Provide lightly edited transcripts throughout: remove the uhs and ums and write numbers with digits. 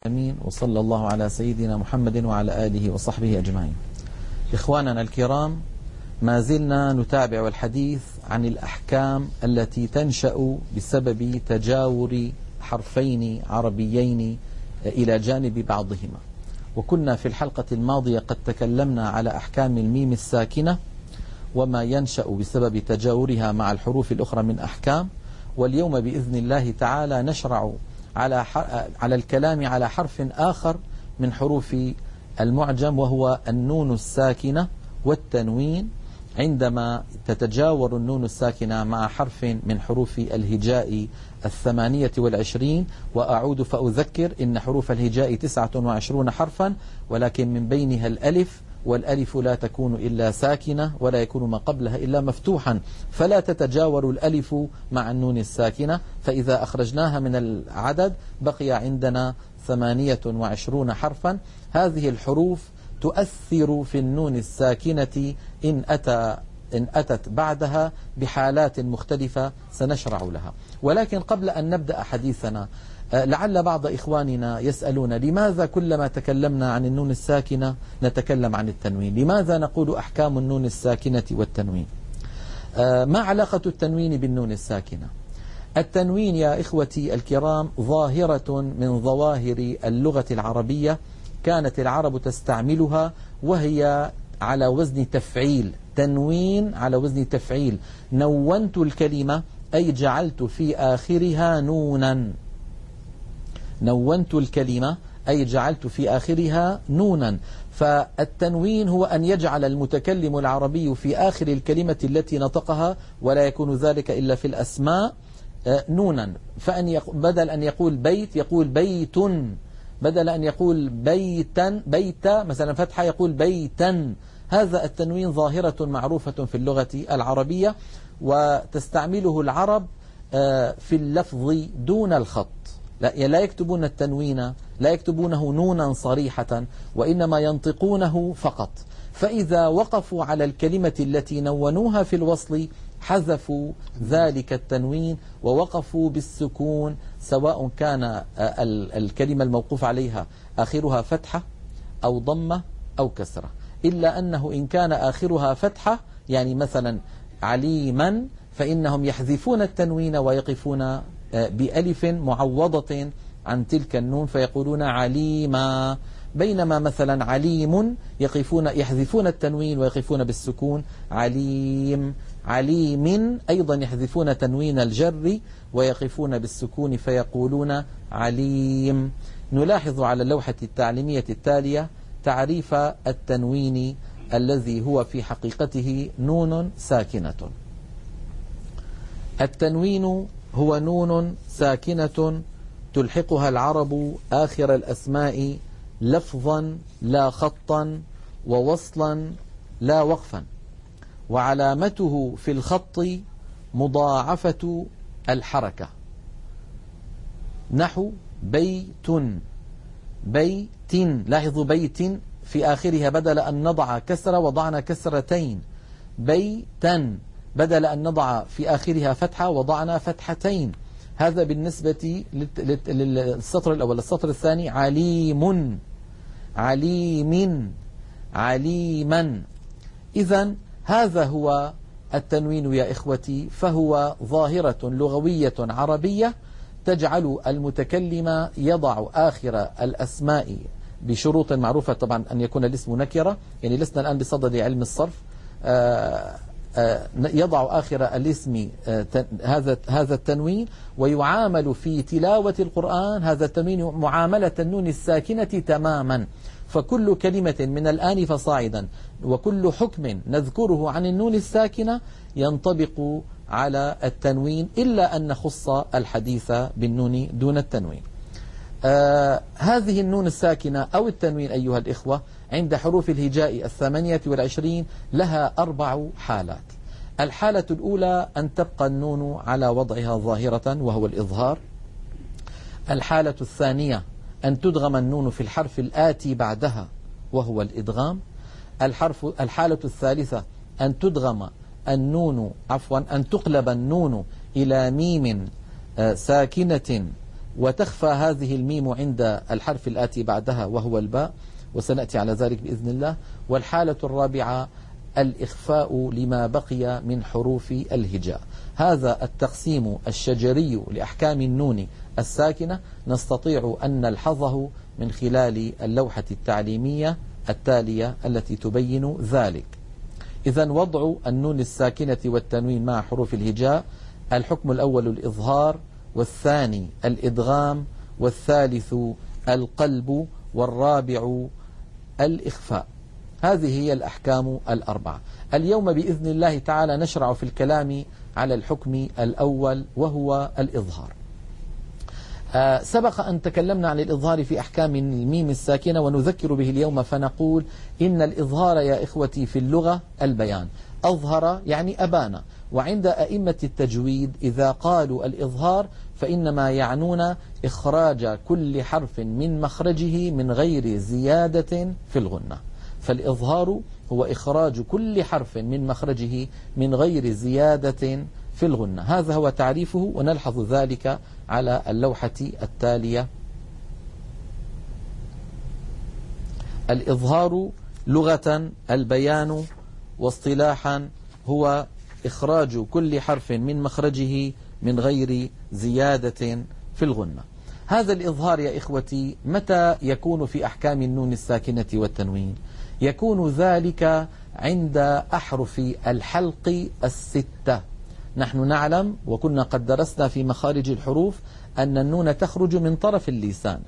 الراحمين، وصلى الله على سيدنا محمد وعلى آله وصحبه أجمعين. إخواننا الكرام، ما زلنا نتابع الحديث عن الأحكام التي تنشأ بسبب تجاور حرفين عربيين إلى جانب بعضهما. وكنا في الحلقة الماضية قد تكلمنا على أحكام الميم الساكنة وما ينشأ بسبب تجاورها مع الحروف الأخرى من أحكام. واليوم بإذن الله تعالى نشرع على الكلام على حرف آخر من حروف المعجم، وهو النون الساكنة والتنوين. عندما تتجاور النون الساكنة مع حرف من حروف الهجاء 28، وأعود فأذكر إن حروف الهجاء 29 حرفا، ولكن من بينها الألف، والألف لا تكون إلا ساكنة ولا يكون ما قبلها إلا مفتوحا، فلا تتجاور الألف مع النون الساكنة. فإذا أخرجناها من العدد بقي عندنا 28 حرفا. هذه الحروف تؤثر في النون الساكنة إن أتت بعدها بحالات مختلفة سنشرع لها. ولكن قبل أن نبدأ حديثنا، لعل بعض إخواننا يسألون: لماذا كلما تكلمنا عن النون الساكنة نتكلم عن التنوين؟ لماذا نقول أحكام النون الساكنة والتنوين؟ ما علاقة التنوين بالنون الساكنة؟ التنوين يا إخوتي الكرام ظاهرة من ظواهر اللغة العربية، كانت العرب تستعملها، وهي على وزن تفعيل. تنوين على وزن تفعيل. نونت الكلمة أي جعلت في آخرها نونا. نونت الكلمة أي جعلت في آخرها نونا. فالتنوين هو أن يجعل المتكلم العربي في آخر الكلمة التي نطقها، ولا يكون ذلك إلا في الأسماء، نونا. بدل أن يقول بيت يقول بيت، بدل أن يقول بيت مثلا فتحة يقول بيتا. هذا التنوين ظاهرة معروفة في اللغة العربية، وتستعمله العرب في اللفظ دون الخط. لا يكتبون التنوين، لا يكتبونه نونا صريحة، وإنما ينطقونه فقط. فإذا وقفوا على الكلمة التي نونوها في الوصل حذفوا ذلك التنوين ووقفوا بالسكون، سواء كان الكلمة الموقوف عليها آخرها فتحة أو ضمة أو كسرة. إلا أنه إن كان آخرها فتحة، يعني مثلا عليما، فإنهم يحذفون التنوين ويقفون بألف معوضة عن تلك النون فيقولون عليما. بينما مثلا عليم يحذفون التنوين ويقفون بالسكون عليم. عليم أيضا يحذفون تنوين الجر ويقفون بالسكون فيقولون عليم. نلاحظ على اللوحة التعليمية التالية تعريف التنوين الذي هو في حقيقته نون ساكنة. التنوين هو نون ساكنة تلحقها العرب آخر الأسماء لفظا لا خطا، ووصلا لا وقفا. وعلامته في الخط مضاعفة الحركة، نحو بيت. بيت، لاحظوا بيت في آخرها بدل أن نضع كسرة وضعنا كسرتين. بيتا بدل أن نضع في آخرها فتحة وضعنا فتحتين. هذا بالنسبة للسطر الأول. السطر الثاني عليم، عليم، عليما. إذن هذا هو التنوين يا إخوتي، فهو ظاهرة لغوية عربية تجعل المتكلم يضع آخر الأسماء بشروط معروفة، طبعا أن يكون الاسم نكرة، يعني لسنا الآن بصدد علم الصرف. يضع آخر الاسم هذا التنوين، ويعامل في تلاوة القرآن هذا التنوين معاملة النون الساكنة تماما. فكل كلمة من الآن فصاعدا وكل حكم نذكره عن النون الساكنة ينطبق على التنوين، إلا أن نخص الحديث بالنون دون التنوين. هذه النون الساكنة أو التنوين أيها الإخوة عند حروف الهجاء 28 لها 4 حالات. الحالة الأولى أن تبقى النون على وضعها ظاهرة وهو الإظهار. الحالة الثانية أن تدغم النون في الحرف الآتي بعدها وهو الإدغام. الحالة الثالثة أن تدغم النون أن تقلب النون إلى ميم ساكنة وتخفى هذه الميم عند الحرف الآتي بعدها وهو الباء، وسنأتي على ذلك بإذن الله. والحالة الرابعة الإخفاء لما بقي من حروف الهجاء. هذا التقسيم الشجري لأحكام النون الساكنة نستطيع أن نلحظه من خلال اللوحة التعليمية التالية التي تبين ذلك. إذن وضع النون الساكنة والتنوين مع حروف الهجاء: الحكم الأول الإظهار، والثاني الإدغام، والثالث القلب، والرابع الإخفاء. هذه هي الأحكام الأربعة. اليوم بإذن الله تعالى نشرع في الكلام على الحكم الأول وهو الإظهار. سبق أن تكلمنا عن الإظهار في أحكام الميم الساكنة، ونذكر به اليوم فنقول إن الإظهار يا إخوتي في اللغة البيان. أظهر يعني أبان، وعند أئمة التجويد إذا قالوا الإظهار فإنما يعنون إخراج كل حرف من مخرجه من غير زيادة في الغنة. فالإظهار هو إخراج كل حرف من مخرجه من غير زيادة في الغنة. هذا هو تعريفه، ونلحظ ذلك على اللوحة التالية. الإظهار لغة البيان، واصطلاحا هو إخراج كل حرف من مخرجه من غير زيادة في الغنة. هذا الإظهار يا إخوتي متى يكون في أحكام النون الساكنة والتنوين؟ يكون ذلك عند أحرف الحلق الستة. نحن نعلم وكنا قد درسنا في مخارج الحروف أن النون تخرج من طرف اللسان،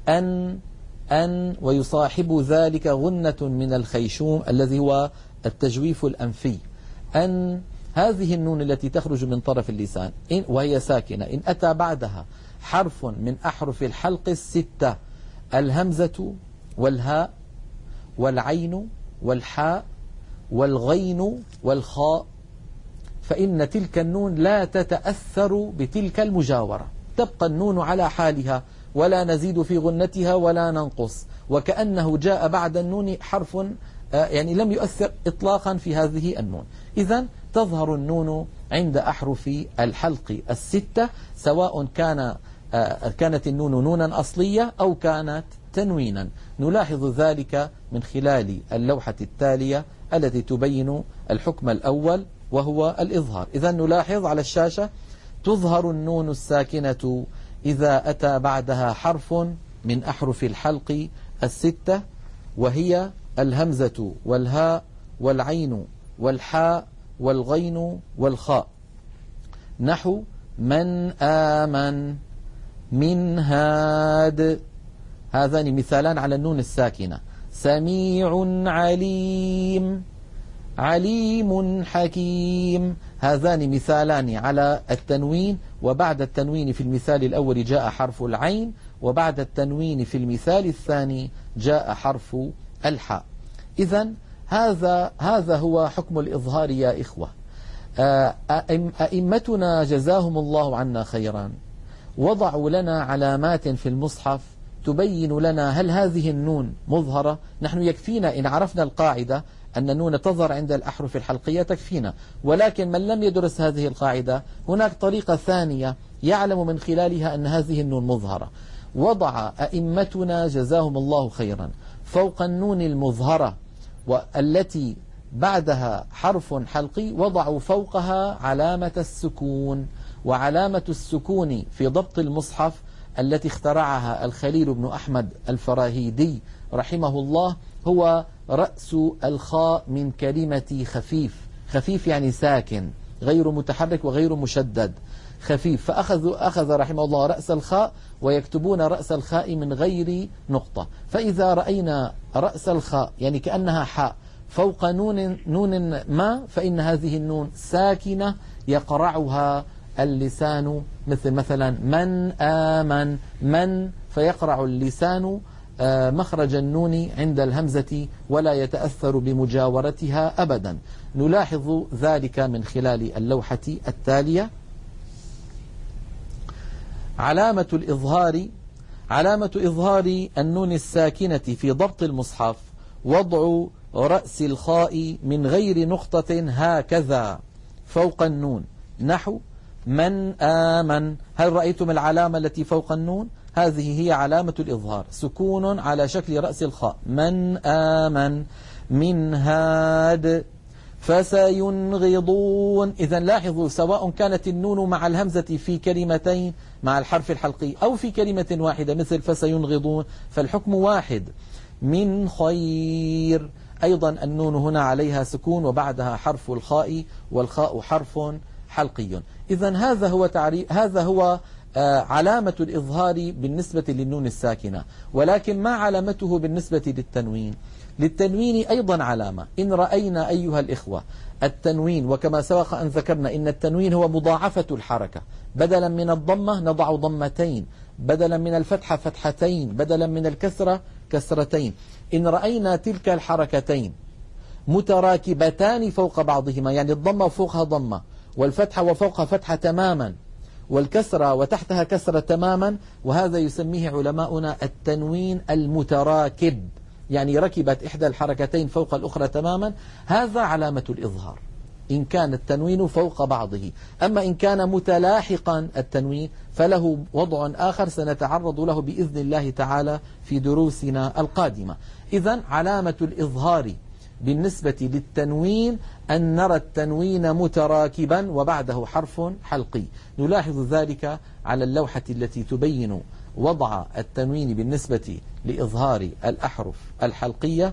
أن ويصاحب ذلك غنة من الخيشوم الذي هو التجويف الأنفي. أن هذه النون التي تخرج من طرف اللسان وهي ساكنة، إن أتى بعدها حرف من أحرف الحلق الستة: الهمزة والهاء والعين والحاء والغين والخاء، فإن تلك النون لا تتأثر بتلك المجاورة، تبقى النون على حالها ولا نزيد في غنتها ولا ننقص، وكأنه جاء بعد النون حرف يعني لم يؤثر إطلاقا في هذه النون. إذن تظهر النون عند أحرف الحلق الستة، سواء كانت النون نونا أصلية أو كانت تنوينا. نلاحظ ذلك من خلال اللوحة التالية التي تبين الحكم الأول وهو الإظهار. إذن نلاحظ على الشاشة: تظهر النون الساكنة إذا أتى بعدها حرف من أحرف الحلق الستة، وهي الهمزة والهاء والعين والحاء والغين والخاء، نحو من آمن، من هاد. هذان مثالان على النون الساكنة. سميع عليم، عليم حكيم. هذان مثالان على التنوين، وبعد التنوين في المثال الأول جاء حرف العين، وبعد التنوين في المثال الثاني جاء حرف الحاء. إذن هذا هو حكم الإظهار يا إخوة. أئمتنا جزاهم الله عنا خيرا وضعوا لنا علامات في المصحف تبين لنا هل هذه النون مظهرة. نحن يكفينا إن عرفنا القاعدة أن النون تظهر عند الأحرف الحلقية تكفينا، ولكن من لم يدرس هذه القاعدة هناك طريقة ثانية يعلم من خلالها أن هذه النون مظهرة. وضع أئمتنا جزاهم الله خيرا فوق النون المظهرة والتي بعدها حرف حلقي وضعوا فوقها علامة السكون. وعلامة السكون في ضبط المصحف التي اخترعها الخليل بن أحمد الفراهيدي رحمه الله هو رأس الخاء من كلمة خفيف. خفيف يعني ساكن غير متحرك وغير مشدد، خفيف. فأخذ رحمه الله رأس الخاء ويكتبون رأس الخاء من غير نقطة. فإذا رأينا رأس الخاء يعني كأنها حاء فوق نون ما، فإن هذه النون ساكنة يقرعها اللسان، مثلا من آمن، من، فيقرع اللسان مخرج النون عند الهمزة ولا يتأثر بمجاورتها أبدا. نلاحظ ذلك من خلال اللوحة التالية. علامة إظهار النون الساكنة في ضبط المصحف وضع رأس الخاء من غير نقطة هكذا فوق النون، نحو من آمن. هل رأيتم العلامة التي فوق النون؟ هذه هي علامة الإظهار، سكون على شكل رأس الخاء. من آمن. من هاد. فسينغضون. إذا لاحظوا سواء كانت النون مع الهمزة في كلمتين مع الحرف الحلقي أو في كلمة واحدة مثل فسينغضون فالحكم واحد. من خير. أيضا النون هنا عليها سكون وبعدها حرف الخاء، والخاء حرف حلقي. إذا هذا هو علامة الإظهار بالنسبة للنون الساكنة. ولكن ما علامته بالنسبة للتنوين؟ للتنوين أيضا علامة. إن رأينا أيها الإخوة التنوين، وكما سبق أن ذكرنا إن التنوين هو مضاعفة الحركة، بدلا من الضمة نضع ضمتين، بدلا من الفتحة فتحتين، بدلا من الكسرة كسرتين. إن رأينا تلك الحركتين متراكبتان فوق بعضهما، يعني الضمة فوقها ضمة والفتحة وفوقها فتحة تماما والكسرة وتحتها كسرة تماما، وهذا يسميه علماؤنا التنوين المتراكب، يعني ركبت إحدى الحركتين فوق الأخرى تماما، هذا علامة الإظهار إن كان التنوين فوق بعضه. أما إن كان متلاحقا التنوين فله وضع آخر سنتعرض له بإذن الله تعالى في دروسنا القادمة. إذن علامة الإظهار بالنسبة للتنوين أن نرى التنوين متراكبا وبعده حرف حلقي. نلاحظ ذلك على اللوحة التي تبين وضع التنوين بالنسبة لإظهار الأحرف الحلقية.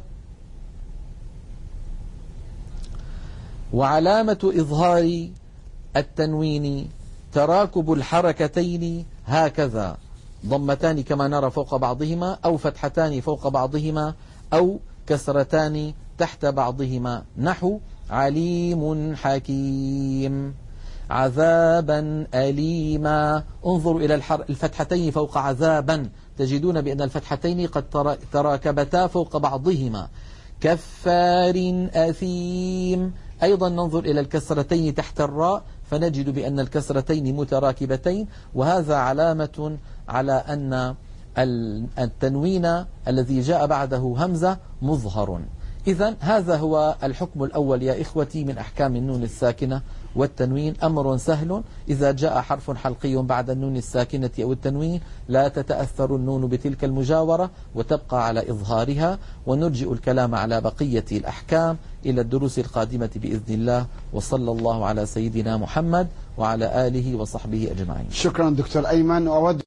وعلامة إظهار التنوين تراكب الحركتين هكذا، ضمتان كما نرى فوق بعضهما، أو فتحتان فوق بعضهما، أو كسرتان تحت بعضهما، نحو عليم حكيم، عذابا أليما. انظروا إلى الفتحتين فوق عذابا، تجدون بأن الفتحتين قد تراكبتا فوق بعضهما. كفار أثيم. أيضا ننظر إلى الكسرتين تحت الراء فنجد بأن الكسرتين متراكبتين، وهذا علامة على أن التنوين الذي جاء بعده همزة مظهر. إذن هذا هو الحكم الأول يا إخوتي من أحكام النون الساكنة والتنوين. أمر سهل، إذا جاء حرف حلقي بعد النون الساكنة أو التنوين لا تتأثر النون بتلك المجاورة وتبقى على إظهارها. ونرجئ الكلام على بقية الأحكام إلى الدروس القادمة بإذن الله. وصلى الله على سيدنا محمد وعلى آله وصحبه أجمعين. شكرا دكتور أيمن.